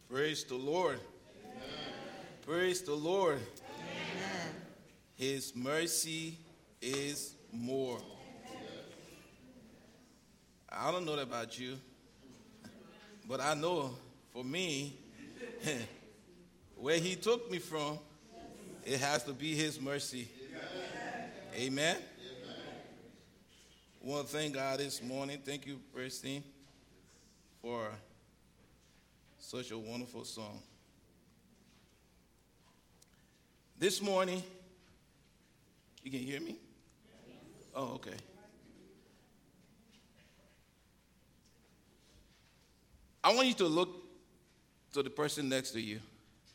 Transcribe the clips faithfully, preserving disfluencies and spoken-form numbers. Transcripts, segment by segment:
Praise the Lord. Amen. Praise the Lord. Amen. His mercy is more. I don't know about you, but I know for me, where he took me from, it has to be his mercy. Amen. Amen. I want to thank God this morning. Thank you, praise team, for such a wonderful song. This morning, you can hear me? Oh, okay. I want you to look to the person next to you.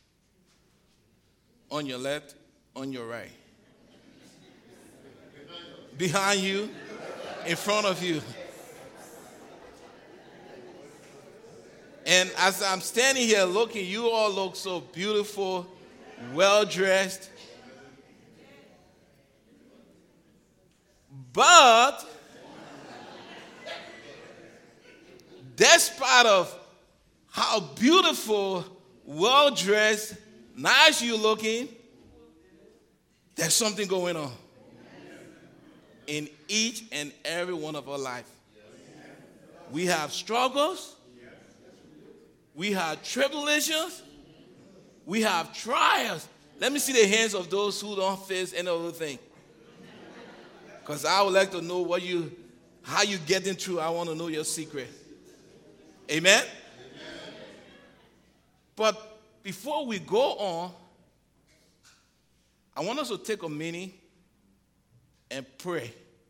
On your left, on your right. Behind you, in front of you. And as I'm standing here looking, you all look so beautiful, well-dressed. But, despite of how beautiful, well-dressed, nice you looking, there's something going on in each and every one of our life. We have struggles. We have tribulations. We have trials. Let me see the hands of those who don't face any other thing. Because I would like to know what you, how you getting through. I want to know your secret. Amen? Amen? But before we go on, I want us to take a minute and pray.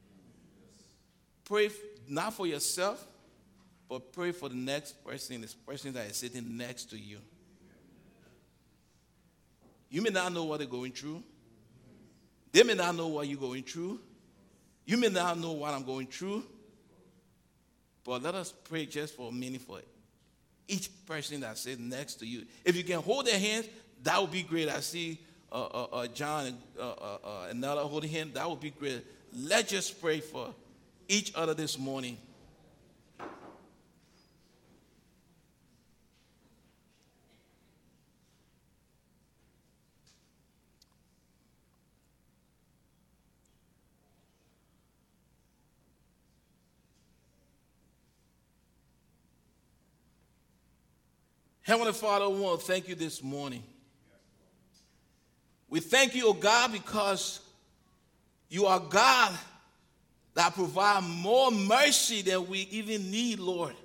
Pray not for yourself, but pray for the next person, this person that is sitting next to you. You may not know what they're going through. They may not know what you're going through. You may not know what I'm going through. But let us pray just for a minute for each person that sits next to you. If you can hold their hands, that would be great. I see uh, uh, uh, John and uh, uh, uh, another holding hand. That would be great. Let's just pray for each other this morning. Heavenly Father, we want to thank you this morning. We thank you, oh God, because you are God that provides more mercy than we even need, Lord.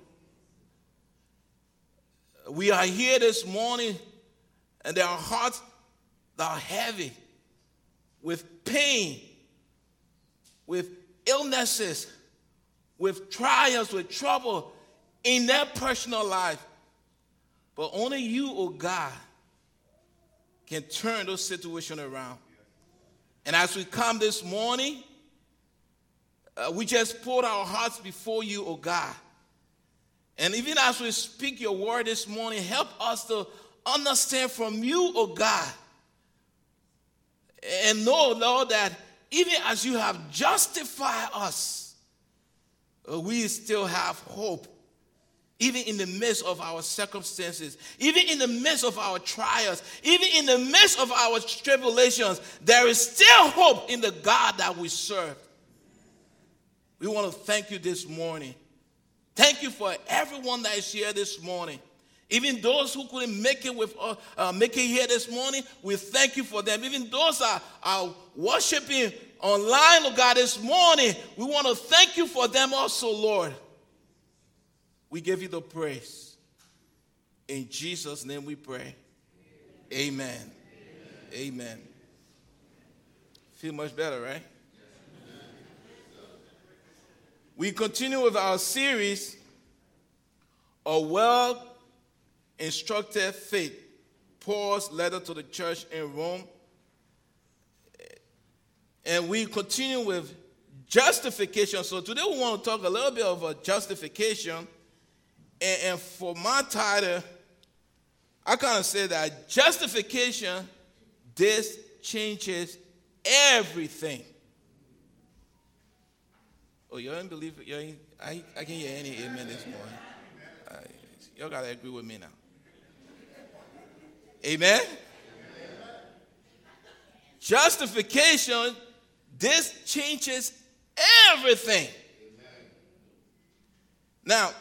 We are here this morning, and there are hearts that are heavy with pain, with illnesses, with trials, with trouble in their personal life. But only you, oh God, can turn those situations around. And as we come this morning, uh, we just poured our hearts before you, oh God. And even as we speak your word this morning, help us to understand from you, oh God. And know, Lord, that even as you have justified us, uh, we still have hope. Even in the midst of our circumstances, even in the midst of our trials, even in the midst of our tribulations, there is still hope in the God that we serve. We want to thank you this morning. Thank you for everyone that is here this morning. Even those who couldn't make it with uh, uh, make it here this morning, we thank you for them. Even those that are worshiping online, oh God, this morning, we want to thank you for them also, Lord. We give you the praise. In Jesus' name we pray. Amen. Amen. Amen. Feel much better, right? We continue with our series, A Well-Instructed Faith, Paul's letter to the church in Rome. And we continue with justification. So today we want to talk a little bit about justification. And, and for my title, I kind of say that justification, this changes everything. Oh, you don't believe it? You ain't, I, I can't hear any amen this morning. Uh, y'all got to agree with me now. Amen? Amen? Justification, this changes everything. Amen. Now,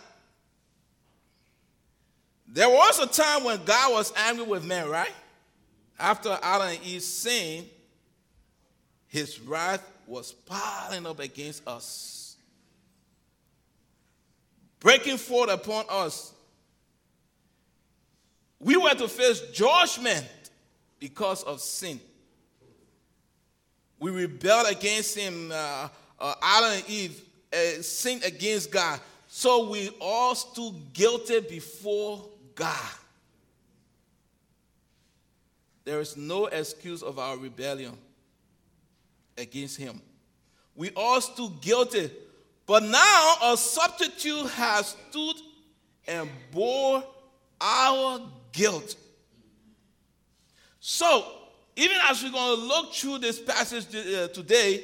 there was a time when God was angry with men, right? After Adam and Eve sinned, his wrath was piling up against us, breaking forth upon us. We were to face judgment because of sin. We rebelled against him, uh, uh, Adam and Eve uh, sinned against God. So we all stood guilty before God. There is no excuse of our rebellion against him. We all stood guilty. But now a substitute has stood and bore our guilt. So, even as we're going to look through this passage uh, today,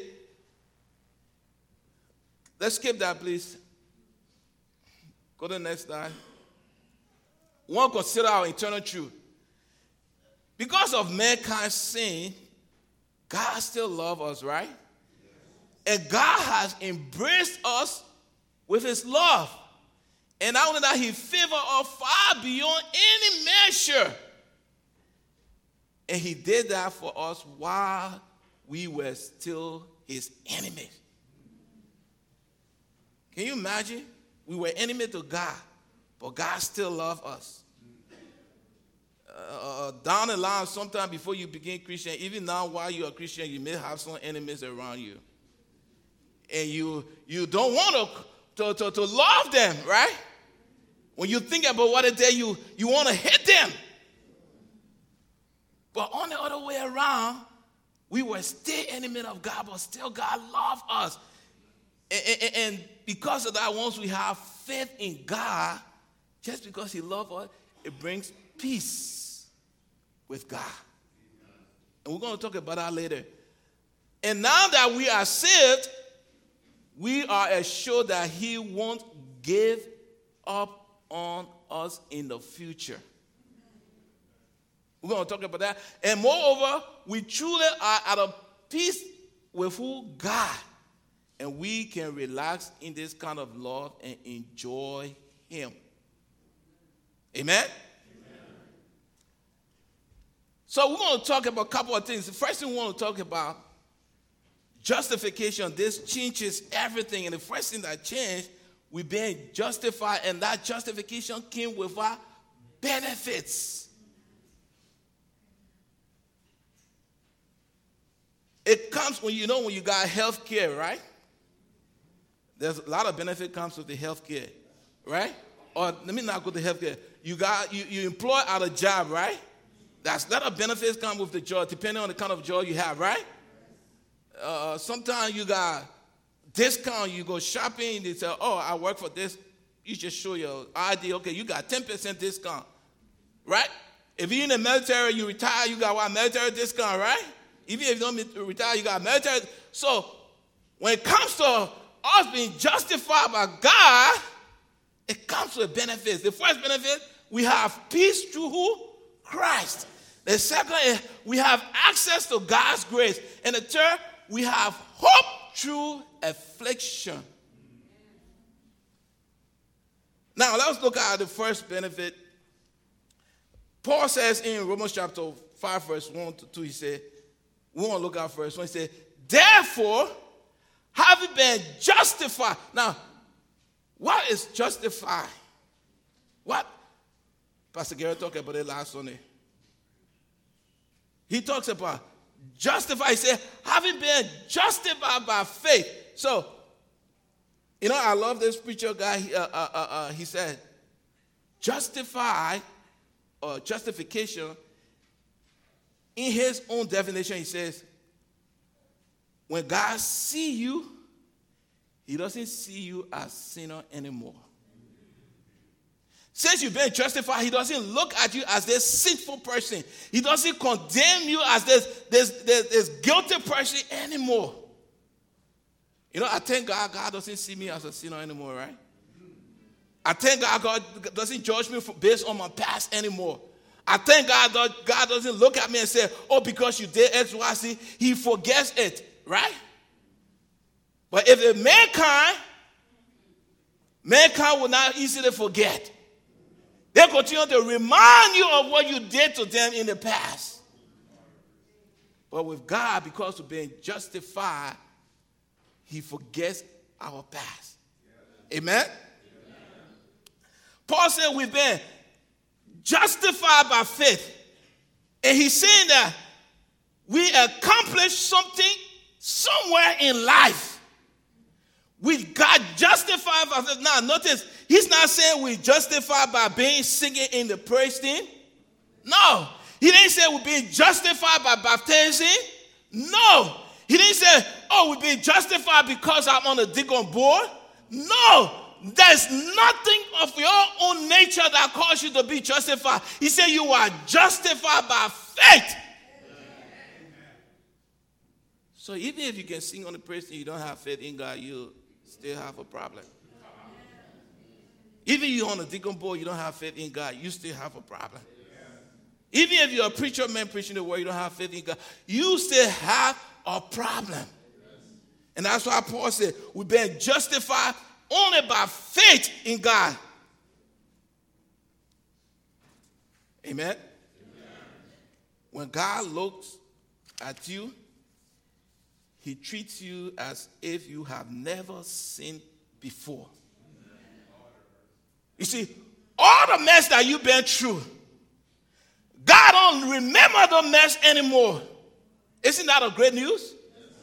let's skip that, please. Go to the next slide. We want to consider our eternal truth. Because of mankind's sin, God still loves us, right? And God has embraced us with his love. And not only that, he favored us far beyond any measure. And he did that for us while we were still his enemies. Can you imagine? We were enemy to God, but God still loved us. Uh, down the line, sometime before you begin Christian, even now while you're a Christian, you may have some enemies around you. And you you don't want to, to, to, to love them, right? When you think about what they did, you, you want to hate them. But on the other way around, we were still enemies of God, but still God loved us. And, and, and because of that, once we have faith in God, just because he loves us, it brings peace with God. And we're going to talk about that later. And now that we are saved, we are assured that he won't give up on us in the future. We're going to talk about that. And moreover, we truly are at a peace with who? God. And we can relax in this kind of love and enjoy him. Amen? Amen? So we're going to talk about a couple of things. The first thing we want to talk about, justification. This changes everything. And the first thing that changed, we're being justified. And that justification came with our benefits. It comes when you know when you got health care, right? There's a lot of benefit comes with the health care, right? Or let me not go to health care. You got you, you employ at a job, right? That's a lot of benefits come with the job, depending on the kind of job you have, right? Uh, sometimes you got discount, you go shopping, they say, oh, I work for this. You just show your I D, okay, you got ten percent discount, right? If you're in the military, you retire, you got what, military discount, right? Even if you don't retire, you got military. So when it comes to us being justified by God, it comes with benefits. The first benefit, we have peace through who? Christ. The second is we have access to God's grace. And the third, we have hope through affliction. Now, let's look at the first benefit. Paul says in Romans chapter five, verse one to two, he said, we want to look at first one. He said, therefore, having been justified. Now, what is justified? What? Pastor Gary talked about it last Sunday. He talks about justified. He said, having been justified by faith. So, you know, I love this preacher guy. Uh, uh, uh, uh, he said, justify or justification, in his own definition, he says, when God sees you, he doesn't see you as sinner anymore. Since you've been justified, he doesn't look at you as this sinful person. He doesn't condemn you as this, this, this, this guilty person anymore. You know, I thank God God doesn't see me as a sinner anymore, right? I thank God God doesn't judge me for, based on my past anymore. I thank God that God doesn't look at me and say, oh, because you did X, Y, Z, he forgets it, right? But if it's mankind, mankind will not easily forget. They continue to remind you of what you did to them in the past. But with God, because we're being justified, he forgets our past. Amen? Amen? Paul said we've been justified by faith. And he's saying that we accomplished something somewhere in life. We got justified by faith. Now, notice, he's not saying we justified by being singing in the praise team. No. He didn't say we're being justified by baptizing. No. He didn't say, oh, we're being justified because I'm on the deacon board. No. There's nothing of your own nature that caused you to be justified. He said you are justified by faith. So even if you can sing on the praise team, you don't have faith in God, you still have a problem. Even if you're on the deacon board, you don't have faith in God, you still have a problem. Even if you're a preacher man preaching the word, you don't have faith in God, you still have a problem. And that's why Paul said, we've been justified only by faith in God. Amen? Amen? When God looks at you, he treats you as if you have never sinned before. You see, all the mess that you've been through, God don't remember the mess anymore. Isn't that a great news?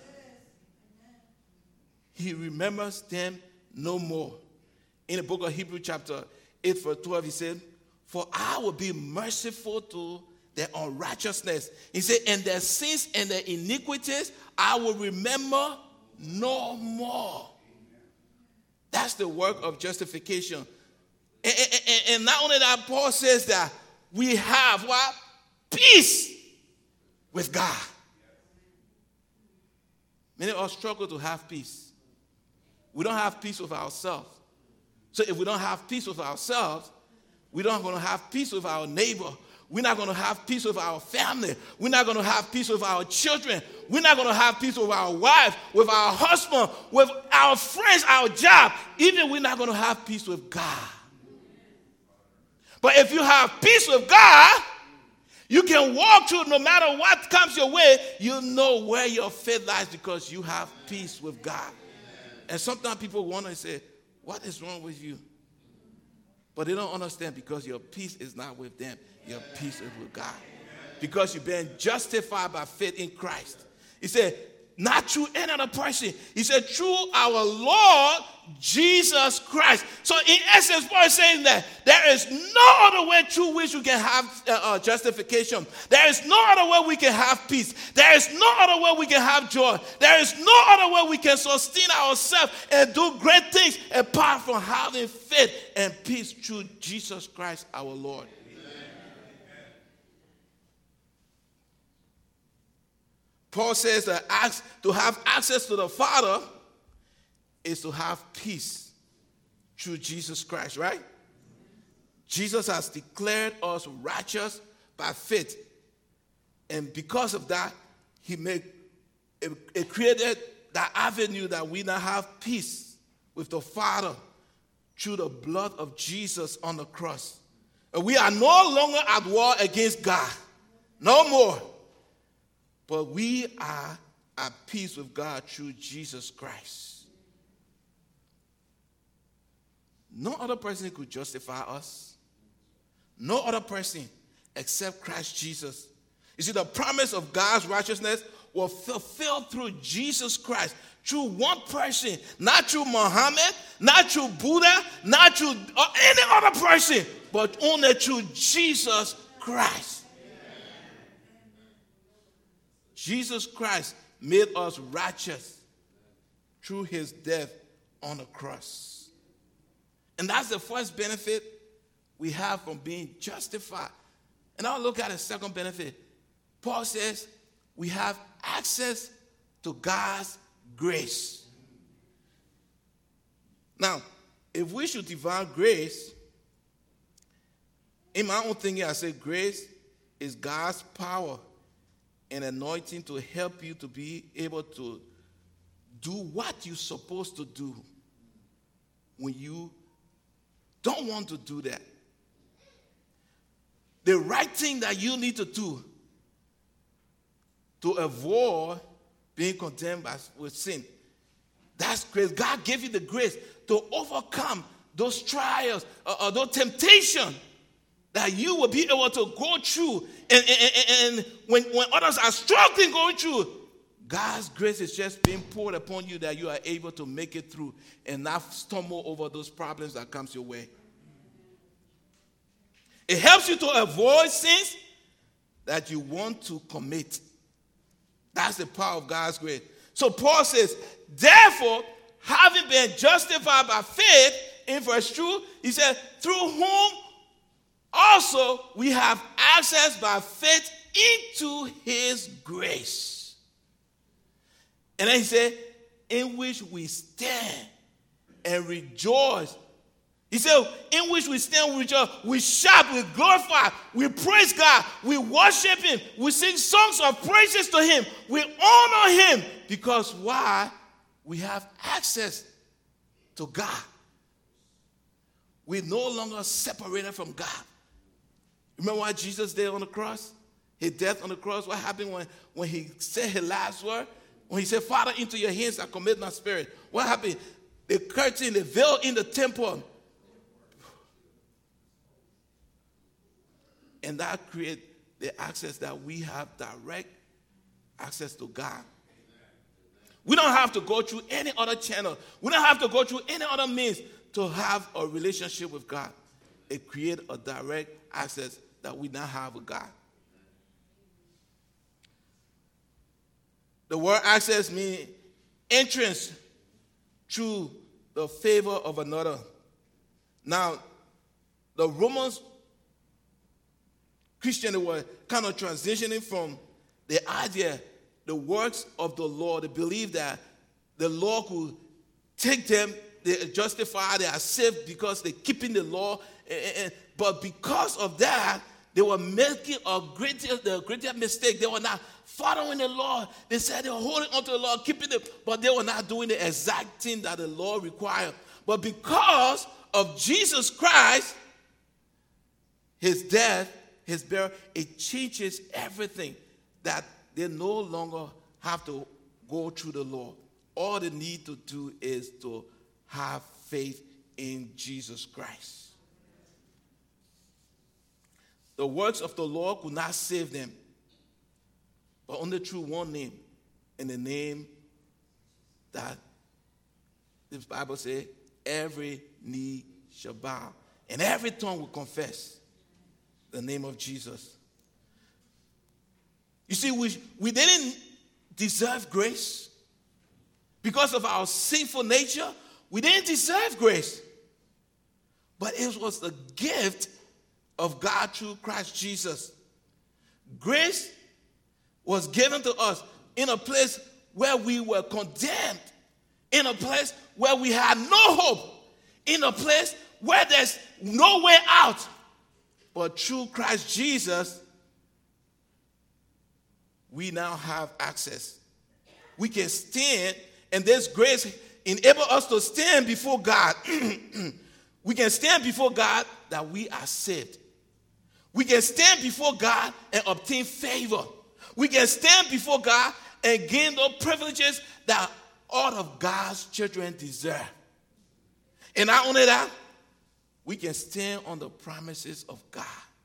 He remembers them no more. In the book of Hebrews chapter eight verse twelve, he said, for I will be merciful to their unrighteousness. He said, and their sins and their iniquities I will remember no more. That's the work of justification. And, and, and not only that, Paul says that we have what? Peace with God. Many of us struggle to have peace. We don't have peace with ourselves. So if we don't have peace with ourselves, we're not going to have peace with our neighbor. We're not going to have peace with our family. We're not going to have peace with our children. We're not going to have peace with our wife, with our husband, with our friends, our job. Even we're not going to have peace with God. But if you have peace with God, you can walk through no matter what comes your way. You know where your faith lies because you have peace with God. And sometimes people want to say, what is wrong with you? But they don't understand because your peace is not with them. Your peace is with God. Because you've been justified by faith in Christ. He said, not through any other person. He said, through our Lord Jesus Christ. So in essence, Paul is saying that there is no other way through which we can have uh, uh, justification. There is no other way we can have peace. There is no other way we can have joy. There is no other way we can sustain ourselves and do great things apart from having faith and peace through Jesus Christ our Lord. Paul says that ask, to have access to the Father is to have peace through Jesus Christ, right? Jesus has declared us righteous by faith. And because of that, he made it, it created that avenue that we now have peace with the Father through the blood of Jesus on the cross. And we are no longer at war against God. No more. But we are at peace with God through Jesus Christ. No other person could justify us. No other person except Christ Jesus. You see, the promise of God's righteousness was fulfilled through Jesus Christ. Through one person. Not through Muhammad, not through Buddha, not through any other person, but only through Jesus Christ. Jesus Christ made us righteous through his death on the cross. And that's the first benefit we have from being justified. And I'll look at the second benefit. Paul says we have access to God's grace. Now, if we should divine grace, In my own thinking, I say grace is God's power and anointing to help you to be able to do what you're supposed to do when you don't want to do that. The right thing that you need to do to avoid being condemned by, with sin. That's grace. God gave you the grace to overcome those trials or, or those temptations that you will be able to go through. And, and, and when, when others are struggling going through, God's grace is just being poured upon you that you are able to make it through and not stumble over those problems that comes your way. It helps you to avoid sins that you want to commit. That's the power of God's grace. So Paul says, therefore, having been justified by faith, in verse two, he said, through whom also we have access by faith into his grace. And then he said, in which we stand and rejoice. He said, in which we stand, we rejoice, we shout, we glorify, we praise God, we worship him, we sing songs of praises to him, we honor him. Because why? We have access to God. We're no longer separated from God. Remember what Jesus did on the cross? His death on the cross. What happened when, when he said his last word? When he said, Father, into your hands I commit my spirit. What happened? The curtain, the veil in the temple. And that created the access that we have direct access to God. We don't have to go through any other channel. We don't have to go through any other means to have a relationship with God. It creates a direct access that we now have with God. The word access means entrance through the favor of another. Now, the Romans Christians were kind of transitioning from the idea, the works of the law. They believed that the law could take them, they are justified, they are saved because they're keeping the law. But because of that, they were making a greater, the greater mistake. They were not following the law. They said they were holding onto the law, keeping it, but they were not doing the exact thing that the law required. But because of Jesus Christ, his death, his burial, it changes everything, that they no longer have to go through the law. All they need to do is to have faith in Jesus Christ. The works of the law could not save them, but only through one name, in the name that the Bible says, every knee shall bow, and every tongue will confess the name of Jesus. You see, we, we didn't deserve grace. Because of our sinful nature, we didn't deserve grace. But it was the gift of God through Christ Jesus. Grace was given to us in a place where we were condemned, in a place where we had no hope, in a place where there's no way out. But through Christ Jesus, we now have access. We can stand, and this grace enables us to stand before God. We can stand before God that we are saved. We can stand before God and obtain favor. We can stand before God and gain those privileges that all of God's children deserve. And not only that, we can stand on the promises of God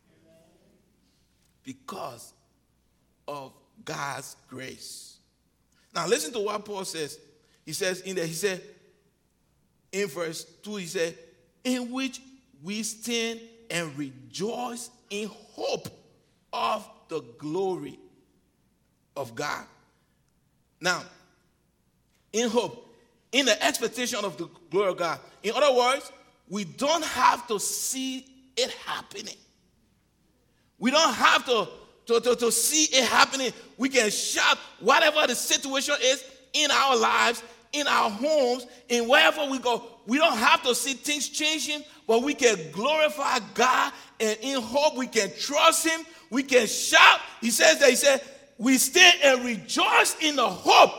because of God's grace. Now listen to what Paul says. He says in there, he said, in verse two, he said, in which we stand and rejoice in hope of the glory of God. Now, in hope, in the expectation of the glory of God. In other words, we don't have to see it happening. We don't have to, to, to, to see it happening. We can shout whatever the situation is in our lives, in our homes, in wherever we go. we don't have to see things changing, but we can glorify God, and in hope we can trust him. We can shout. He says that, he said, we stay and rejoice in the hope.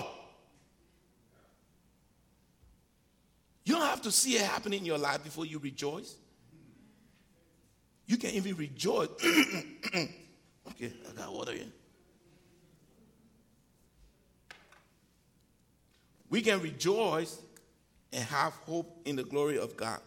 You don't have to see it happening in your life before you rejoice. You can even rejoice. Okay, I got water here. We can rejoice and have hope in the glory of God.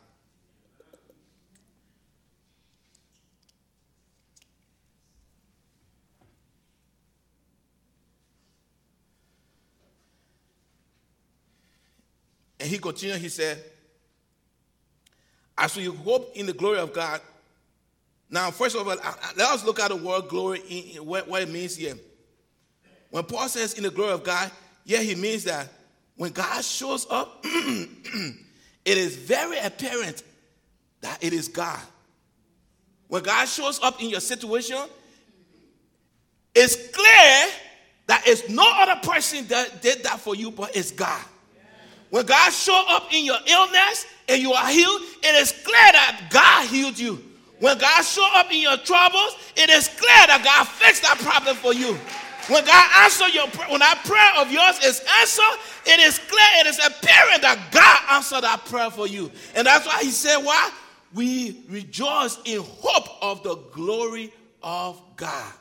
And he continued, he said, as we hope in the glory of God. Now, first of all, let us look at the word glory, in what it means here. When Paul says in the glory of God, yeah, he means that when God shows up, it is very apparent that it is God. When God shows up in your situation, it's clear that it's no other person that did that for you, but it's God. When God shows up in your illness and you are healed, it is clear that God healed you. When God shows up in your troubles, it is clear that God fixed that problem for you. When God answers your prayer, when that prayer of yours is answered, it is clear, it is apparent that God answered that prayer for you. And that's why he said, why? We rejoice in hope of the glory of God.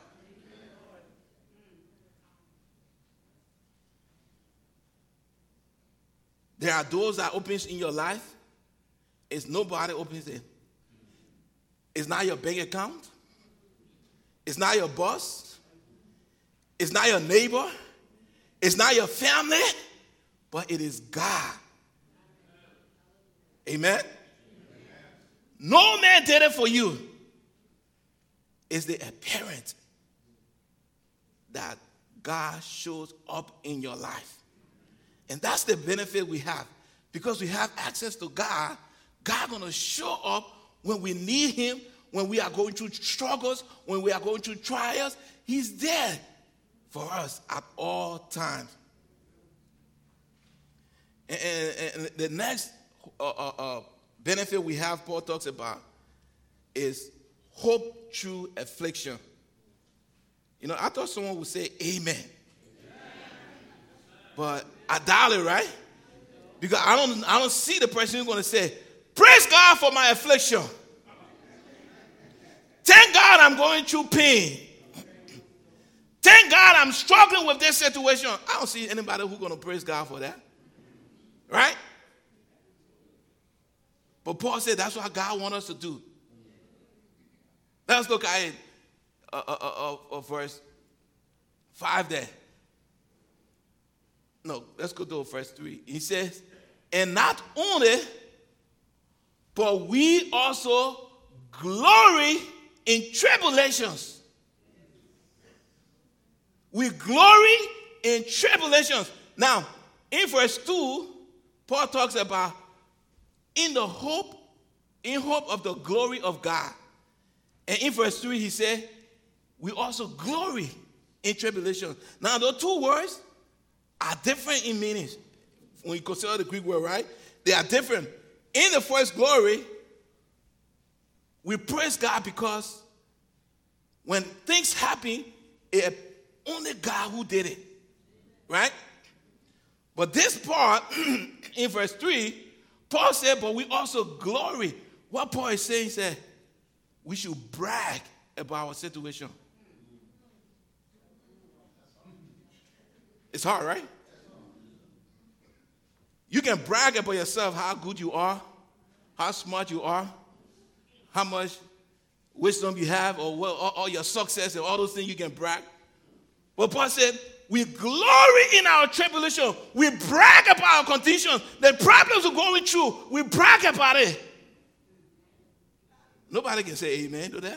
There are doors that opens in your life. It's nobody opens it. It's not your bank account. It's not your boss. It's not your neighbor. It's not your family. But it is God. Amen? No man did it for you. It's the apparent that God shows up in your life. And that's the benefit we have. Because we have access to God, God going to show up when we need him, when we are going through struggles, when we are going through trials. He's there for us at all times. And, and, and the next uh, uh, uh, benefit we have, Paul talks about, is hope through affliction. You know, I thought someone would say amen. But I doubt it, right? Because I don't, I don't see the person who's going to say, praise God for my affliction. Thank God I'm going through pain. Thank God I'm struggling with this situation. I don't see anybody who's going to praise God for that. Right? But Paul said that's what God wants us to do. Let's look at it, uh, uh, uh, uh, verse five there. No, let's go to verse three. He says, and not only, but we also glory in tribulations. We glory in tribulations. Now, in verse two, Paul talks about in the hope, in hope of the glory of God. And in verse three, he said, we also glory in tribulations. Now, those two words are different in meanings. When you consider the Greek word, right? They are different. In the first glory, we praise God because when things happen, it's only God who did it. Right? But this part, in verse three, Paul said, but we also glory. What Paul is saying, he said, we should brag about our situation. It's hard, right? You can brag about yourself, how good you are, how smart you are, how much wisdom you have, or what, all, all your success and all those things you can brag. But Paul said, we glory in our tribulation. We brag about our conditions. The problems we're going through, we brag about it. Nobody can say amen to that.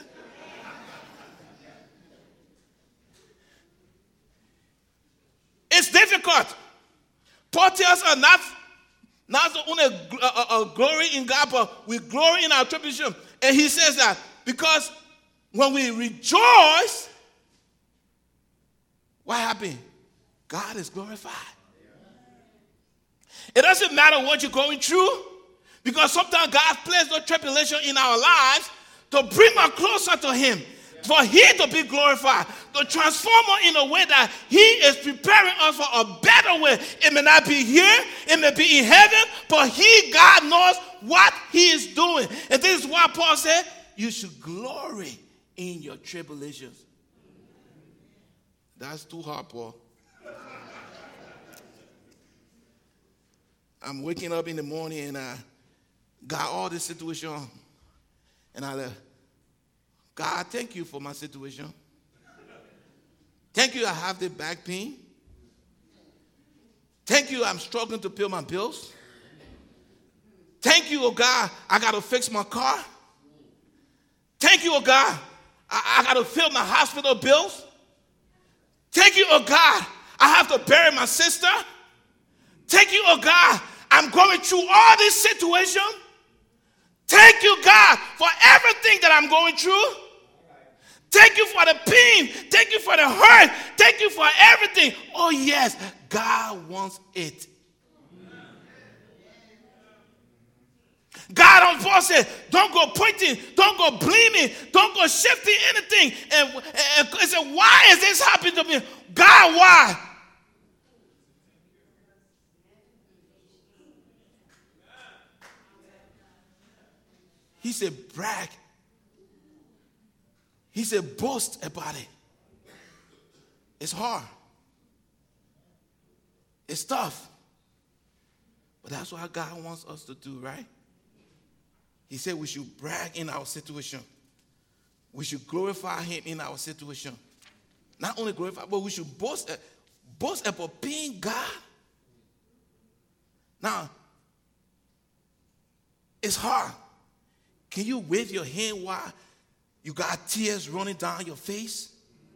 It's difficult. Paul tells us not, not only uh, uh, uh, glory in God, but we glory in our tribulation. And he says that because when we rejoice, what happened? God is glorified. It doesn't matter what you're going through, Because sometimes God places no tribulation in our lives to bring us closer to him. For he to be glorified, to transform us in a way that he is preparing us for a better way. It may not be here, it may be in heaven, but he, God, knows what he is doing. And this is why Paul said, you should glory in your tribulations. That's too hard, Paul. I'm waking up in the morning and I got all this situation, and I left. God, thank you for my situation. Thank you I have the back pain. Thank you I'm struggling to pay my bills. Thank you, oh God, I got to fix my car. Thank you, oh God, I, I got to fill my hospital bills. Thank you, oh God, I have to bury my sister. Thank you, oh God, I'm going through all this situation. Thank you, God, for everything that I'm going through. Thank you for the pain. Thank you for the hurt. Thank you for everything. Oh, yes, God wants it. God on Paul said, don't go pointing, don't go blaming, don't go shifting anything. And, and, and said, why is this happening to me? God, why? He said, brag. He said, boast about it. It's hard. It's tough. But that's what God wants us to do, right? He said we should brag in our situation. We should glorify him in our situation. Not only glorify, but we should boast, boast about being God. Now, it's hard. Can you wave your hand while you got tears running down your face?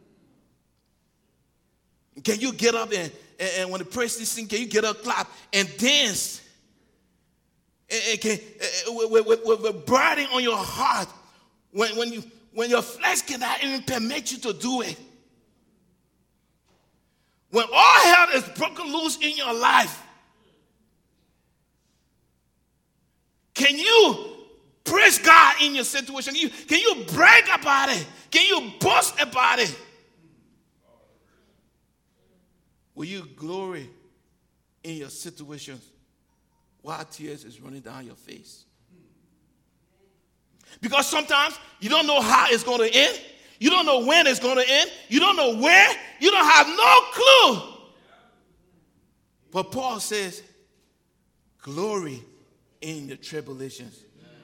Can you get up and, and, and when the praise is sing, can you get up, clap, and dance? And, and can, uh, with, with, with a burden on your heart when, when, you, when your flesh cannot even permit you to do it. When all hell is broken loose in your life, can you praise God in your situation? Can you, can you brag about it? Can you boast about it? Will you glory in your situations while tears is running down your face? Because sometimes you don't know how it's going to end. You don't know when it's going to end. You don't know where. You don't have no clue. But Paul says, glory in your tribulations.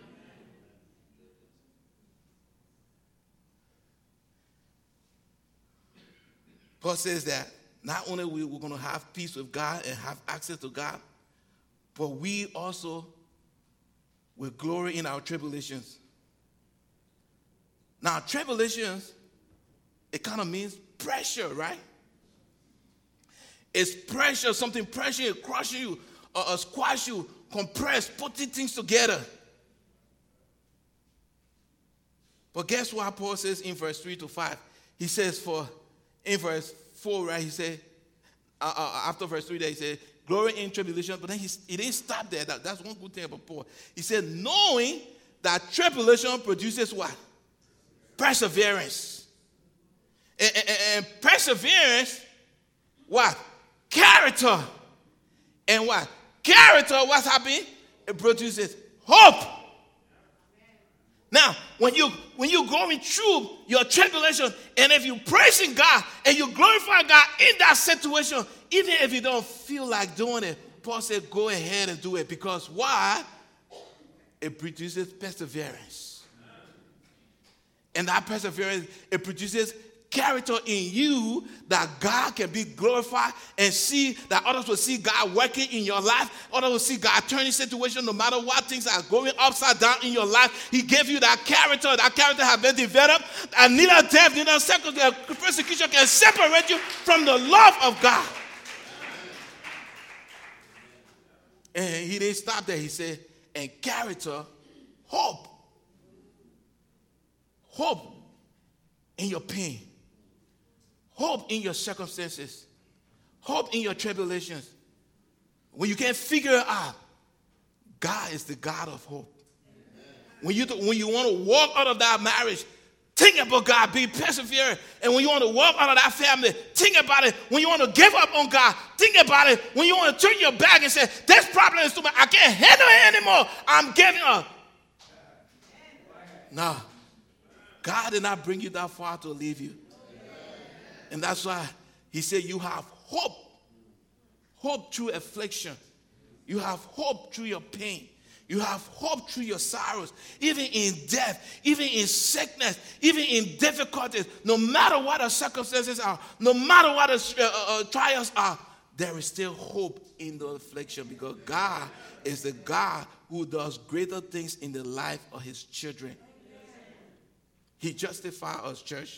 Paul says that not only we we're going to have peace with God and have access to God, but we also will glory in our tribulations. Now, tribulations, it kind of means pressure, right? It's pressure, something pressure you, crushing you, or, or squash you, compress, putting things together. But guess what Paul says in verse three to five? He says for, in verse four, right, he said, uh, uh, after verse three, there he said, glory in tribulation, but then he, he didn't stop there. That, that's one good thing about Paul. He said, knowing that tribulation produces what? Perseverance. And, and, and perseverance, what? Character. And what? Character, what's happening? It produces hope. Now, when you when you're going through your tribulation, and if you're praising God and you glorify God in that situation, even if you don't feel like doing it, Paul said, go ahead and do it. Because why? It produces perseverance. And that perseverance, it produces character in you that God can be glorified and see that others will see God working in your life. Others will see God turning situation no matter what things are going upside down in your life. He gave you that character. That character has been developed, and neither death, neither persecution can separate you from the love of God. And he didn't stop there. He said, and character, hope. Hope in your pain. Hope in your circumstances. Hope in your tribulations. When you can't figure it out, God is the God of hope. When you, when you want to walk out of that marriage, think about God, be perseverant. And when you want to walk out of that family, think about it. When you want to give up on God, think about it. When you want to turn your back and say, this problem is too much, I can't handle it anymore, I'm giving up. No. God did not bring you that far to leave you. And that's why he said you have hope. Hope through affliction. You have hope through your pain. You have hope through your sorrows. Even in death, even in sickness, even in difficulties, no matter what the circumstances are, no matter what the uh, uh, trials are, there is still hope in the affliction, because God is the God who does greater things in the life of his children. He justifies us, church.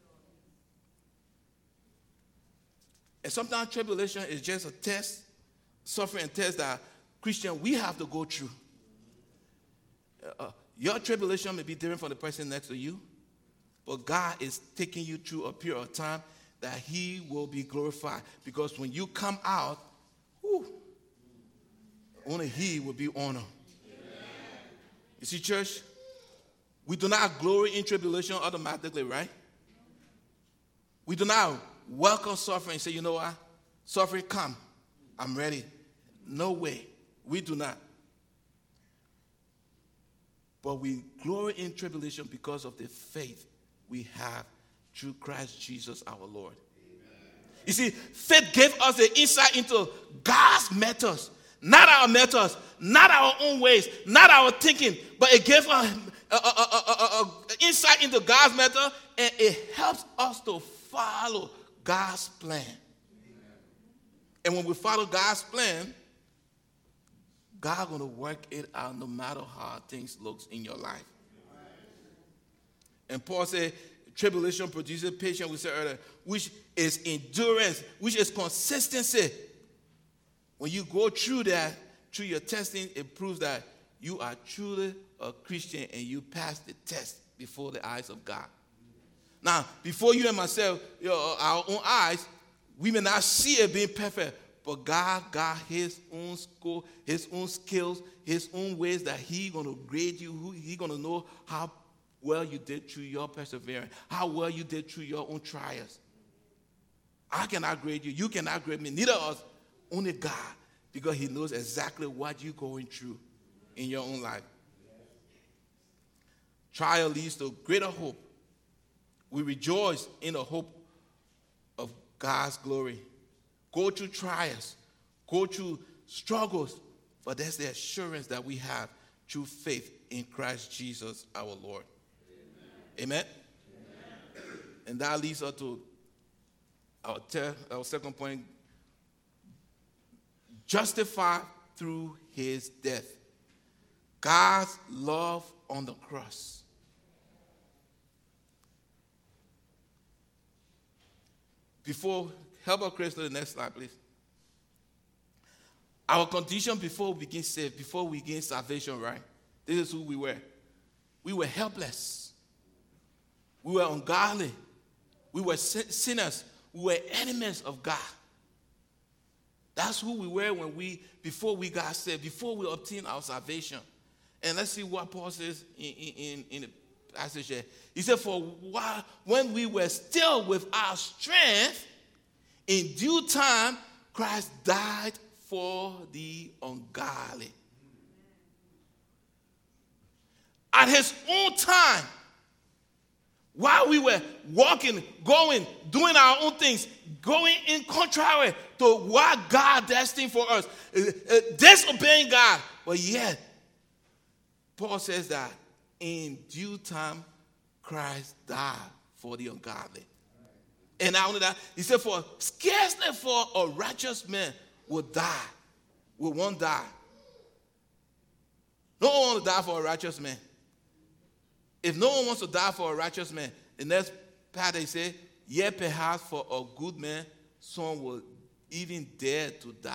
And sometimes tribulation is just a test, suffering and test that Christian, we have to go through. Uh, your tribulation may be different from the person next to you, but God is taking you through a period of time that he will be glorified. Because when you come out, whew, only he will be honored. You see, church, we do not glory in tribulation automatically, right? We do not welcome suffering and say, you know what? Suffering come. I'm ready. No way. We do not. But we glory in tribulation because of the faith we have through Christ Jesus our Lord. Amen. You see, faith gave us the insight into God's methods, not our methods, not our own ways, not our thinking, but it gave us an insight into God's method, and it helps us to follow God's plan. Amen. And when we follow God's plan, God's going to work it out no matter how things look in your life. And Paul said, tribulation produces patience, we said earlier, which is endurance, which is consistency. When you go through that, through your testing, it proves that you are truly a Christian and you pass the test before the eyes of God. Now, before you and myself, you know, our own eyes, we may not see it being perfect, but God got his own school, his own skills, his own ways that he's going to grade you. Who he's going to know how well you did through your perseverance, how well you did through your own trials. I cannot grade you. You cannot grade me. Neither of us. Only God, because he knows exactly what you're going through in your own life. Trial leads to greater hope. We rejoice in the hope of God's glory. Go through trials, go through struggles, but that's the assurance that we have through faith in Christ Jesus our Lord. Amen? Amen? Amen. And that leads us to our, ter- our second point, justified through his death. God's love on the cross. Before, help us, Chris, to the next slide, please. Our condition before we begin saved, before we gain salvation, right? This is who we were. We were helpless. We were ungodly. We were sinners. We were enemies of God. That's who we were when we, before we got saved, before we obtained our salvation. And let's see what Paul says in, in, in the passage here. He said, for while, when we were still with our strength, in due time, Christ died for the ungodly. At his own time, while we were walking, going, doing our own things, going in contrary to what God destined for us, uh, uh, disobeying God, but yet, Paul says that in due time, Christ died for the ungodly. And not only that, he said, for scarcely for a righteous man will die, will one die. No one wants to die for a righteous man. If no one wants to die for a righteous man, the next part they say, yet perhaps for a good man, some will even dare to die.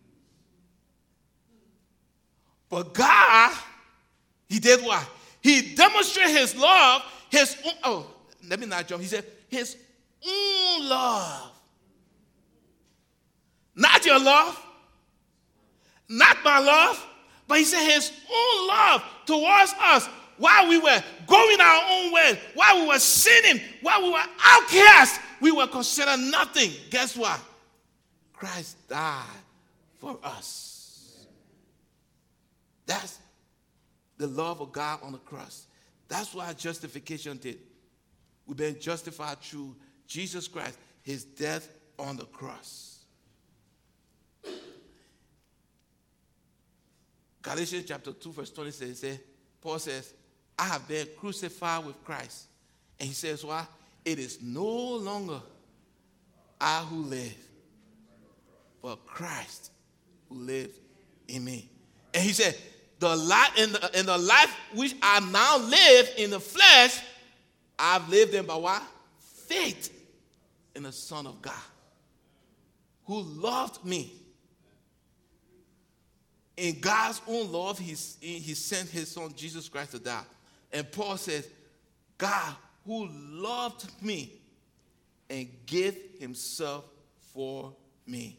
But God, he did what? He demonstrated his love, his own, oh, let me not jump. He said, his own love. Not your love, not my love, But he said his own love towards us while we were going our own way, while we were sinning, while we were outcasts, we were considered nothing. Guess what? Christ died for us. That's the love of God on the cross. That's what justification did. We've been justified through Jesus Christ, his death on the cross. Galatians chapter two, verse twenty-six, says, Paul says, I have been crucified with Christ. And he says, why? It is no longer I who live, but Christ who lives in me. And he said, the life in the, in the life which I now live in the flesh, I've lived in by what? Faith in the Son of God, who loved me. In God's own love, he, he sent his son, Jesus Christ, to die. And Paul says, God, who loved me and gave himself for me.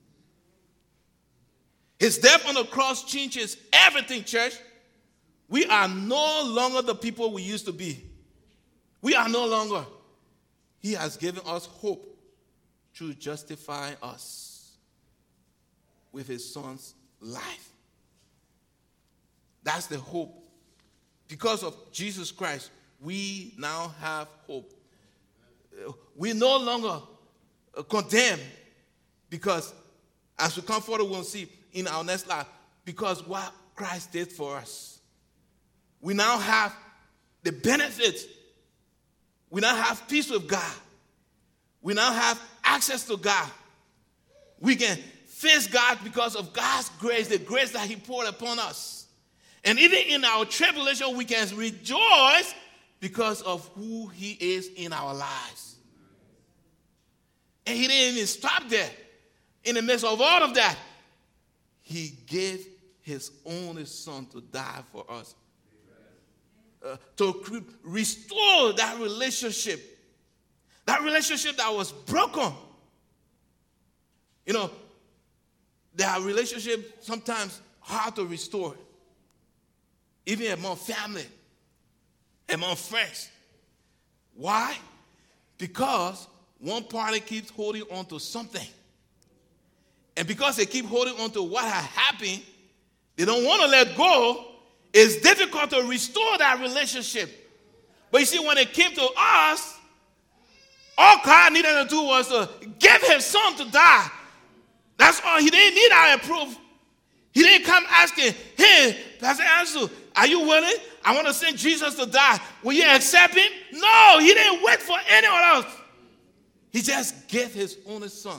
His death on the cross changes everything, church. We are no longer the people we used to be. We are no longer. He has given us hope through justifying us with his son's life. That's the hope. Because of Jesus Christ, we now have hope. We no longer condemned because, as we come forward, we'll see in our next life, because what Christ did for us. We now have the benefits. We now have peace with God. We now have access to God. We can face God because of God's grace, the grace that he poured upon us. And even in our tribulation, we can rejoice because of who he is in our lives. And he didn't even stop there. In the midst of all of that, he gave his only son to die for us. Uh, to restore that relationship. That relationship that was broken. You know, there are relationships sometimes hard to restore. Even among family, among friends. Why? Because one party keeps holding on to something. And because they keep holding on to what had happened, they don't want to let go. It's difficult to restore that relationship. But you see, when it came to us, all God needed to do was to give his son to die. That's all. He didn't need our approval. He didn't come asking, hey, Pastor Ansel, are you willing? I want to send Jesus to die. Will you accept him? No, he didn't wait for anyone else. He just gave his only son.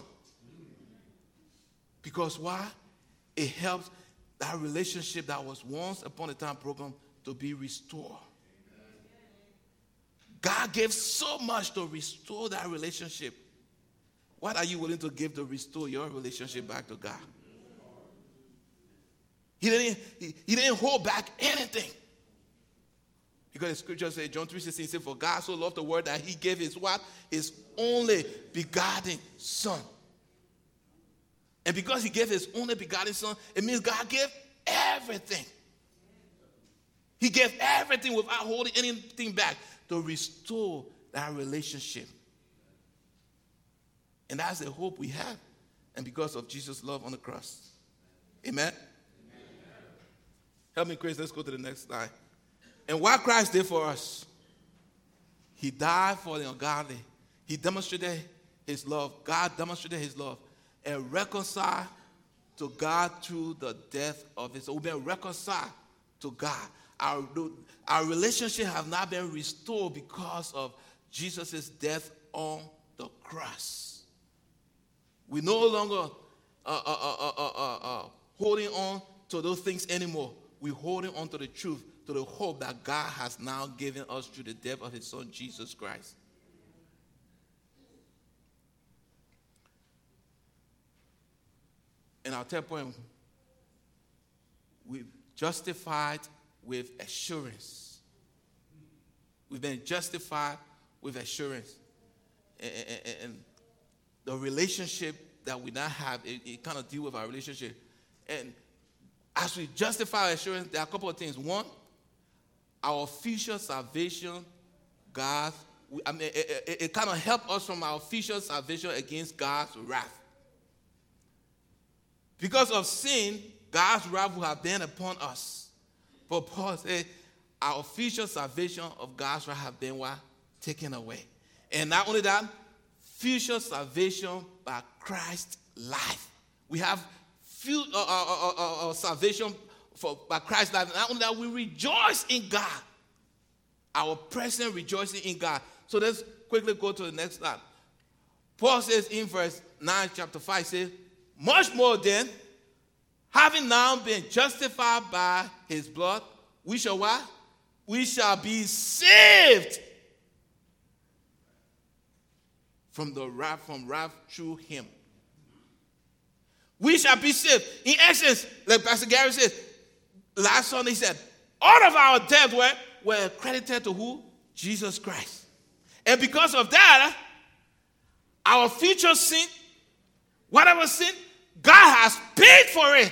Because why? It helps that relationship that was once upon a time broken to be restored. God gave so much to restore that relationship. What are you willing to give to restore your relationship back to God? He didn't, he, he didn't hold back anything. Because the scripture says, John three sixteen says, for God so loved the world that he gave his what? His only begotten son. And because he gave his only begotten son, it means God gave everything. He gave everything without holding anything back to restore that relationship. And that's the hope we have. And because of Jesus' love on the cross. Amen? Amen. Help me, Chris. Let's go to the next slide. And what Christ did for us, he died for the ungodly. He demonstrated his love. God demonstrated his love. And reconciled to God through the death of his son. We've been reconciled to God. Our, our relationship has not been restored because of Jesus' death on the cross. We no longer uh, uh, uh, uh, uh, uh, holding on to those things anymore. We're holding on to the truth, to the hope that God has now given us through the death of his son, Jesus Christ. And our third point, we've justified with assurance. We've been justified with assurance. And, and, and the relationship that we now have, it, it kind of deals with our relationship. And as we justify our assurance, there are a couple of things. One, our future salvation, God, I mean, it, it, it kind of helps us from our future salvation against God's wrath. Because of sin, God's wrath will have been upon us. But Paul said, our future salvation of God's wrath have been what? Taken away. And not only that, future salvation by Christ's life. We have few, uh, uh, uh, uh, salvation for, by Christ's life. Not only that, we rejoice in God. Our present rejoicing in God. So let's quickly go to the next slide. Paul says in verse nine, chapter five, says, much more then, having now been justified by his blood, we shall what? We shall be saved from the wrath, from wrath through him. We shall be saved. In essence, like Pastor Gary said, last Sunday he said, all of our debts were, were credited to who? Jesus Christ. And because of that, our future sin, whatever sin, God has paid for it.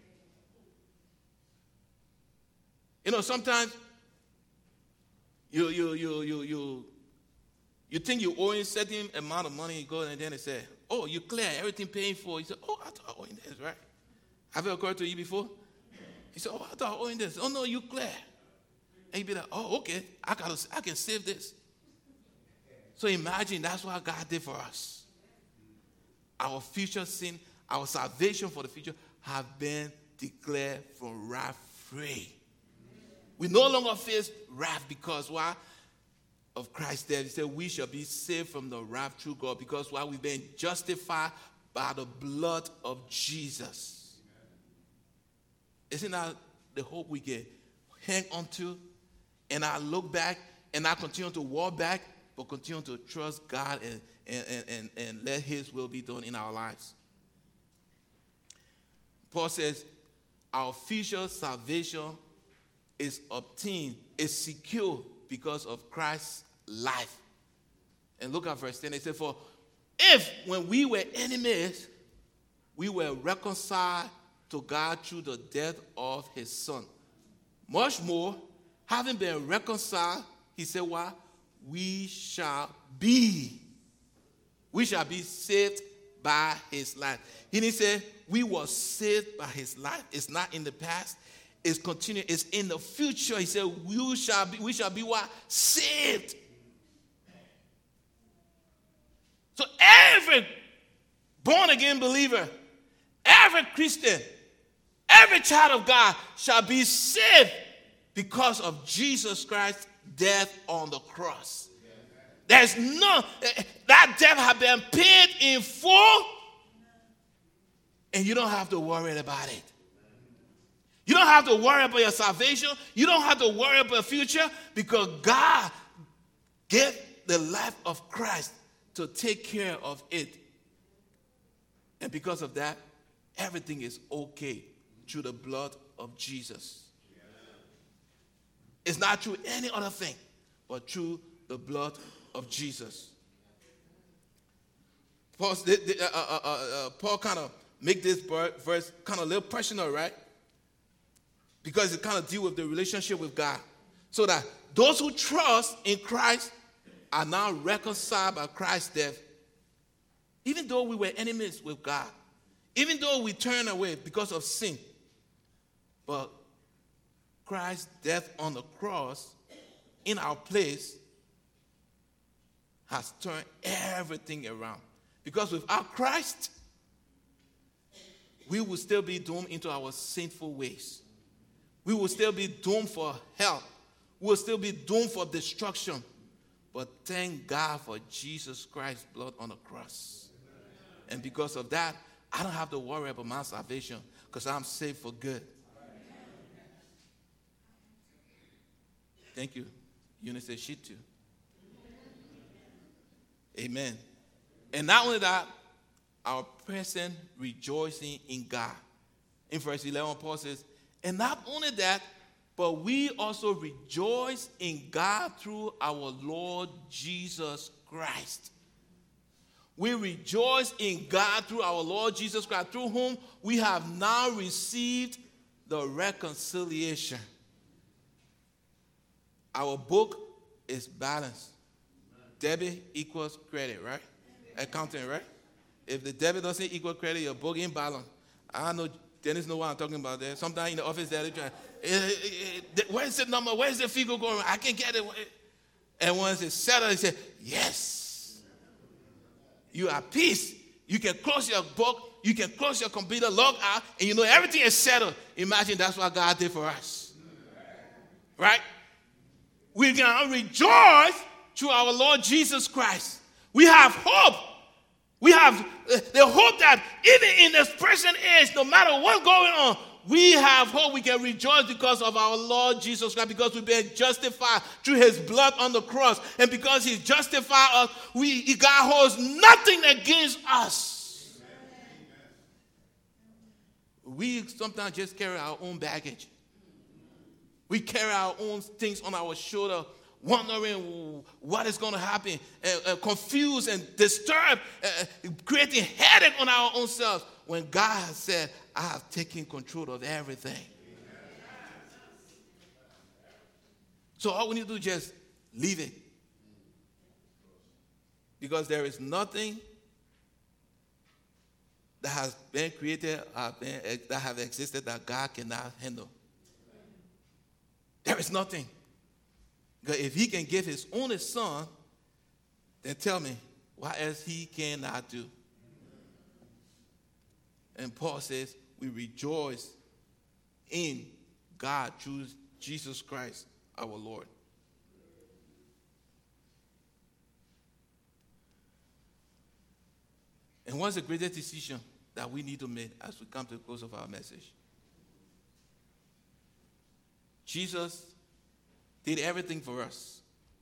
You know, sometimes you you you you you you think you owe a certain amount of money, you go and then they say, oh, you clear, everything paying for. You say, oh, I thought I owing this, right? Have it occurred to you before? You say, oh, I thought I owing this. Oh no, you clear. And you be like, oh, okay, I gotta I can save this. So imagine that's what God did for us. Our future sin, our salvation for the future have been declared from wrath free. We no longer face wrath because why? Of Christ's death. He said we shall be saved from the wrath through God because why? We've been justified by the blood of Jesus. Isn't that the hope we get? Hang on to, and I look back and I continue to walk back, but continue to trust God and, and, and, and let his will be done in our lives. Paul says our future salvation is obtained, is secure because of Christ's life. And look at verse ten. It says, for if when we were enemies, we were reconciled to God through the death of his son. Much more, having been reconciled, he said, what? We shall be. We shall be saved by his life. He didn't say we were saved by his life. It's not in the past. It's continuing. It's in the future. He said we shall be, we shall be what? Saved. So every born-again believer, every Christian, every child of God shall be saved because of Jesus Christ's death on the cross. There's no, that debt has been paid in full, and you don't have to worry about it. You don't have to worry about your salvation. You don't have to worry about your future because God gave the life of Christ to take care of it. And because of that, everything is okay through the blood of Jesus. It's not through any other thing, but through the blood of Jesus. Paul, uh, uh, uh, Paul kind of make this verse kind of a little personal, right? Because it kind of deals with the relationship with God. So that those who trust in Christ are now reconciled by Christ's death. Even though we were enemies with God. Even though we turned away because of sin. But Christ's death on the cross in our place has turned everything around. Because without Christ, we will still be doomed into our sinful ways. We will still be doomed for hell. We will still be doomed for destruction. But thank God for Jesus Christ's blood on the cross. And because of that, I don't have to worry about my salvation because I'm saved for good. Thank you. Eunice said she too. Amen. And not only that, our present rejoicing in God. In verse eleven, Paul says, and not only that, but we also rejoice in God through our Lord Jesus Christ. We rejoice in God through our Lord Jesus Christ, through whom we have now received the reconciliation. Our book is balanced. Debit equals credit, right? Accounting, right? If the debit doesn't equal credit, your book ain't balanced. I know Dennis knows what I'm talking about there. Sometimes in the office, they're trying, eh, eh, eh, where's the number? Where's the figure going? I can get it. And once it's settled, they say, yes. You are at peace. You can close your book. You can close your computer, log out, and you know everything is settled. Imagine that's what God did for us. Right? We can rejoice through our Lord Jesus Christ. We have hope. We have the hope that even in this present age, no matter what's going on, we have hope. We can rejoice because of our Lord Jesus Christ, because we've been justified through his blood on the cross. And because he justified us, we, God holds nothing against us. We sometimes just carry our own baggage. We carry our own things on our shoulder, wondering what is going to happen, uh, uh, confused and disturbed, uh, creating headache on our own selves, when God has said, I have taken control of everything. So all we need to do is just leave it. Because there is nothing that has been created, uh, been, uh, that have existed that God cannot handle. There is nothing. Because if he can give his only son, then tell me, what else he cannot do? And Paul says, we rejoice in God through Jesus Christ, our Lord. And what's the greatest decision that we need to make as we come to the close of our message? Jesus did everything for us.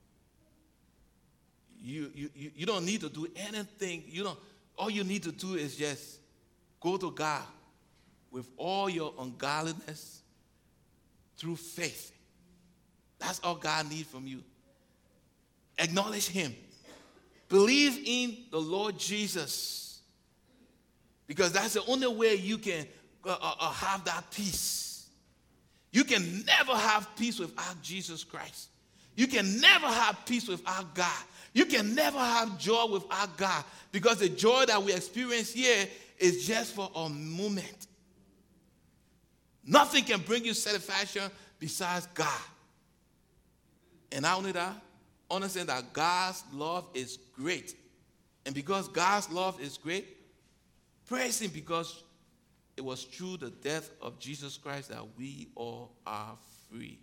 You, you, you, you don't need to do anything. You don't, all you need to do is just go to God with all your ungodliness through faith. That's all God needs from you. Acknowledge him. Believe in the Lord Jesus. Because that's the only way you can uh, uh, have that peace. You can never have peace without Jesus Christ. You can never have peace without God. You can never have joy without God, because the joy that we experience here is just for a moment. Nothing can bring you satisfaction besides God. And not only that, understand that God's love is great. And because God's love is great, praise him, because it was through the death of Jesus Christ that we all are free.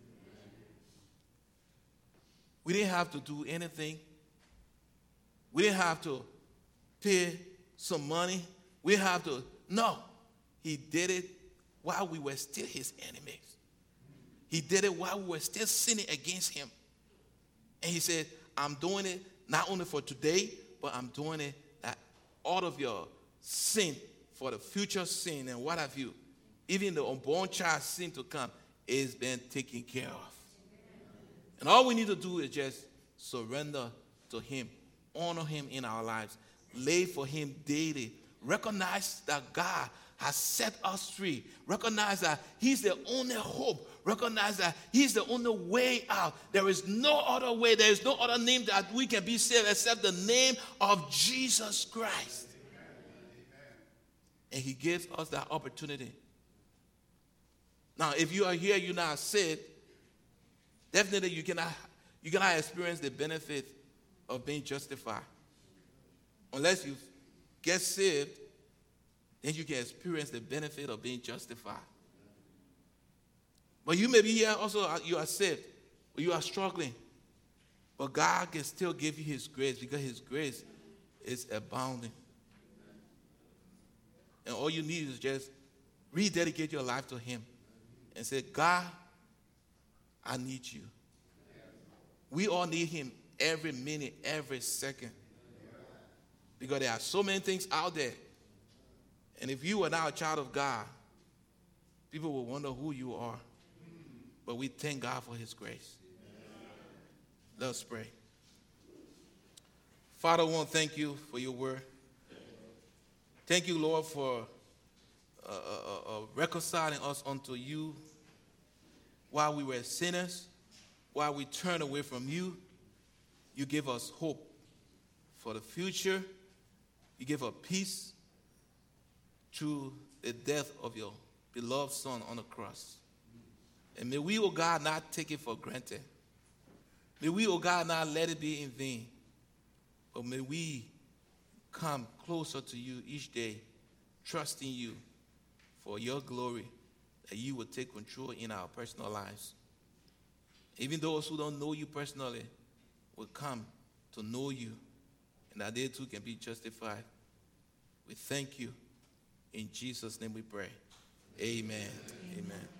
We didn't have to do anything. We didn't have to pay some money. We didn't have to. No. He did it while we were still his enemies. He did it while we were still sinning against him. And he said, I'm doing it not only for today, but I'm doing it that all of your sin, for the future sin and what have you, even the unborn child sin to come, is been taken care of. And all we need to do is just surrender to him, honor him in our lives, lay for him daily, recognize that God has set us free, recognize that he's the only hope, recognize that he's the only way out. There is no other way, there is no other name that we can be saved except the name of Jesus Christ. And he gives us that opportunity. Now, if you are here, you're not saved, definitely you cannot, you cannot experience the benefit of being justified. Unless you get saved, then you can experience the benefit of being justified. But you may be here also, you are saved, but you are struggling. But God can still give you his grace, because his grace is abounding. And all you need is just rededicate your life to him and say, God, I need you. We all need him every minute, every second. Because there are so many things out there. And if you are not a child of God, people will wonder who you are. But we thank God for his grace. Let us pray. Father, I want to thank you for your word. Thank you, Lord, for uh, uh, uh, reconciling us unto you while we were sinners, while we turned away from you. You gave us hope for the future. You gave us peace through the death of your beloved Son on the cross. And may we, O God, not take it for granted. May we, O God, not let it be in vain. But may we come closer to you each day, trusting you for your glory, that you will take control in our personal lives. Even those who don't know you personally will come to know you, and that they too can be justified. We thank you. In Jesus' name we pray. Amen. Amen. Amen.